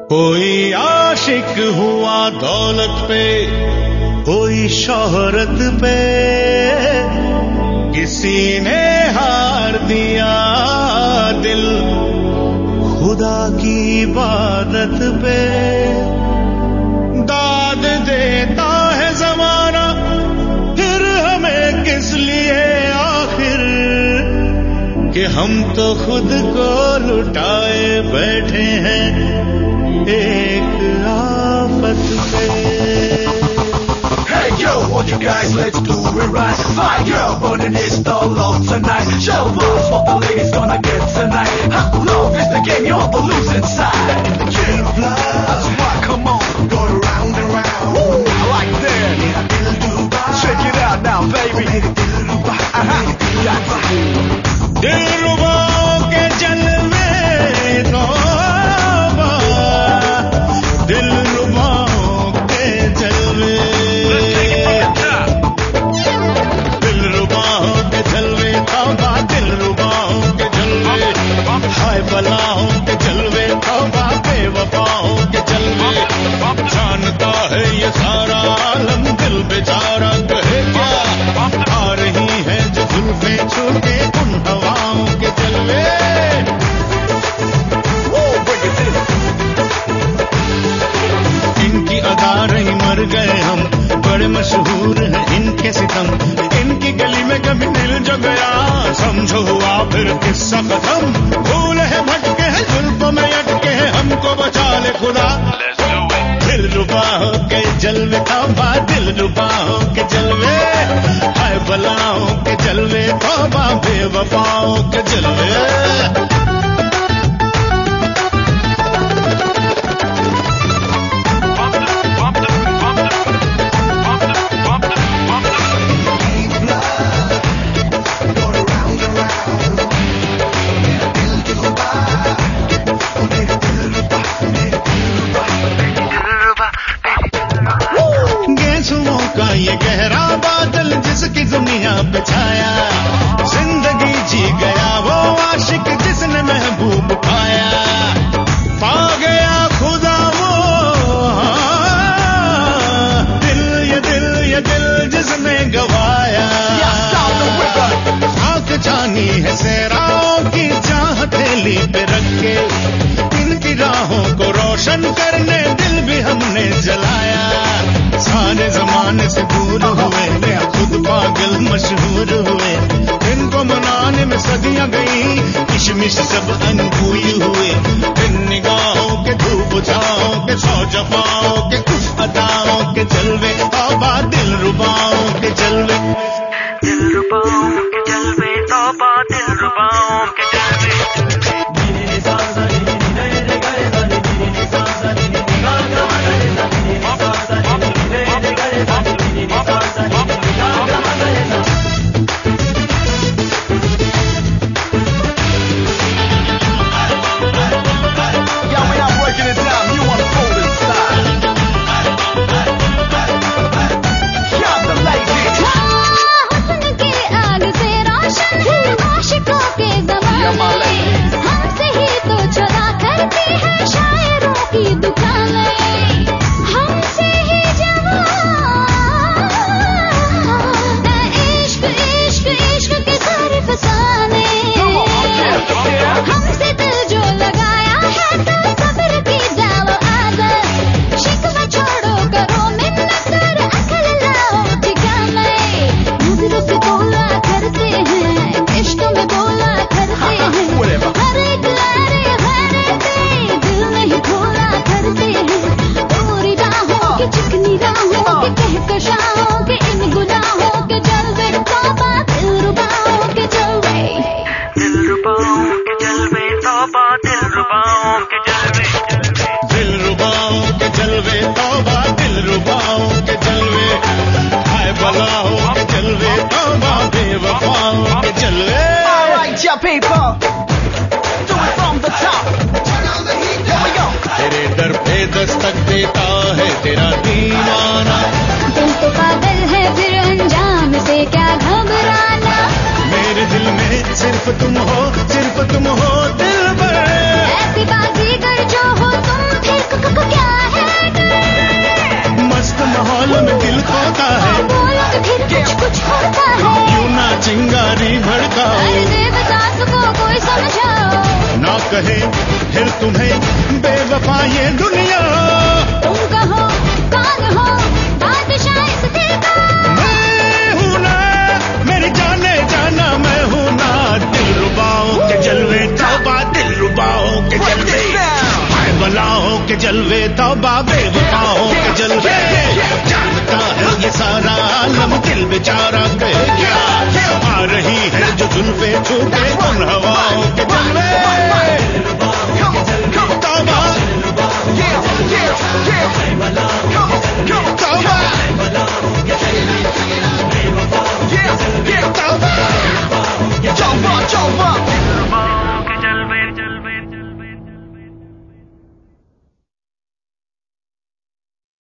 कोई आशिक हुआ दौलत पे, कोई शोहरत पे, किसी ने हार दिया दिल खुदा की इबादत पे। दाद देता है जमाना फिर हमें किस लिए आखिर, कि हम तो खुद को लुटाए बैठे हैं एक आफत पे। Hey yo, all you guys, let's do it right. Fire girl, burning it all out tonight. Show us what the ladies gonna get tonight. How long is the game? You're the losing side. In the game of love, that's why, come on, go round and round. Woo, I like that. Check it out now, baby. दिलरुबा के जलवे तौबा, दिलरुबा के जलवे, दिलरुबा के जलवे तौबा, दिलरुबा के जलवे, हाय बलाओं के जलवे तौबा, बेवफाओं के जलवे। जानता है ये सारा आलम दिल बेचारा कहे क्या, आ रही है जो जुल्फे छूटे उन हवाओं के जलवे। इनकी अदा रही मर गए हम, बड़े मशहूर हैं इनके सितम, इनकी गली में कभी मिल जो गया समझो हुआ फिर किस्सा खत्म। भूल है भटके हैं जुल्फों में अटके हैं, हमको बचा ले खुदा। दिलरुबा के जलवे तौबा, दिलरुबा के जलवे, हाय बलाओं के जलवे तौबा, बेवफाओं के जलवे। ये गहरा बादल जिसकी दुनिया पे छाया, जिंदगी जी गया वो आशिक जिसने महबूब पाया। पा गया खुदा वो दिल, ये दिल जिसने गवाया। आंख जानी है सेराओं की चाहत थैली पे रख के, इनकी राहों को रोशन करने दिल भी हमने जलाया। सारे जमाने से दूर हुए, खुद पागल मशहूर हुए, इनको मनाने में सदियां गई, किशमिश सब अनभूई हुए। इन निगाहों के धूप छाओं के, सौ जफाओं के, कुछ अदाओं के जलवे तौबा, दिलरुबाओं के जलवे, दिलरुबाओं के जलवे तौबा, दिलरुबाओं के जलवे। दिल फिर तुम्हें बेवफा ये दुनिया। तुम कहो कौन हो बादशाह इस दिल का? मैं हूँ ना मेरी जाने जाना, मैं हूँ ना दिलरुबाओं के जलवे तौबा, दिलरुबाओं के जलवे, आए बलाओं के जलवे तौबा, बेवफाओं के जलवे। जानता है ये सारा आलम दिल बेचारा कहे क्या, आ रही है जो जुल्फे छूटे उन हवाओं के जलवे।